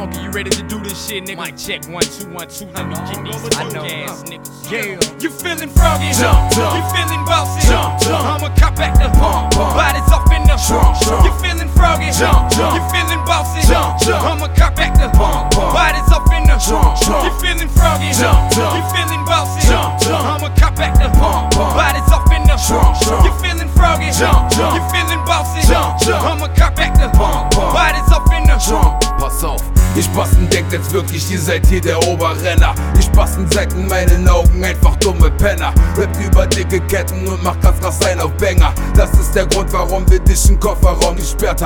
Froggy, you ready to do this shit, nigga? Mic check, 1 2 1 2. Let me get these ass niggas. Yeah. You feeling froggy? Jump, jump. You feeling bossy? Jump, jump. I'ma cop back the Pump, pump. bodies off in the Jump, jump. You feeling froggy? Jump, jump. You feeling bossy? Jump, jump. I'ma cop back the Pump, pump. bodies off in the Jump, jump. You feeling froggy? Jump, jump. You feeling bossy? Jump, jump. I'ma cop back the Pump, pump. bodies off in the Jump, jump. You feeling froggy? Jump, jump. You feeling bossy? Jump, jump. I'ma cop back the Pump, pump. bodies off in the Pass auf, ihr Spasten denkt jetzt wirklich, ihr seid hier der Oberrenner. Ihr Spasten seid in meinen Augen einfach dumme Penner. Rappt über dicke Ketten und macht ganz krass ein auf Banger. Das ist der Grund, warum wir dich im Kofferraum gesperrt haben.